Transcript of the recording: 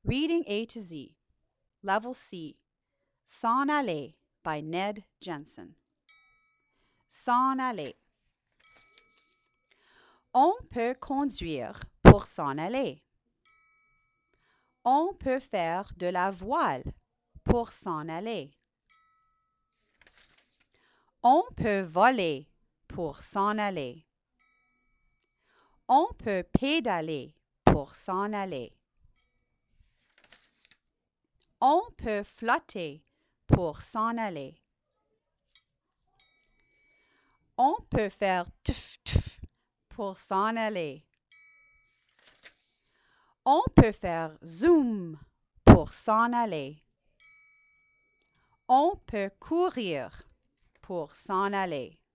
Reading A to Z, Level C, S'en aller by Ned Jensen. S'en aller. On peut conduire pour s'en aller. On peut faire de la voile pour s'en aller. On peut voler pour s'en aller. On peut pédaler pour s'en aller. On peut flotter pour s'en aller. On peut faire tuf tuf pour s'en aller. On peut faire zoom pour s'en aller. On peut courir pour s'en aller.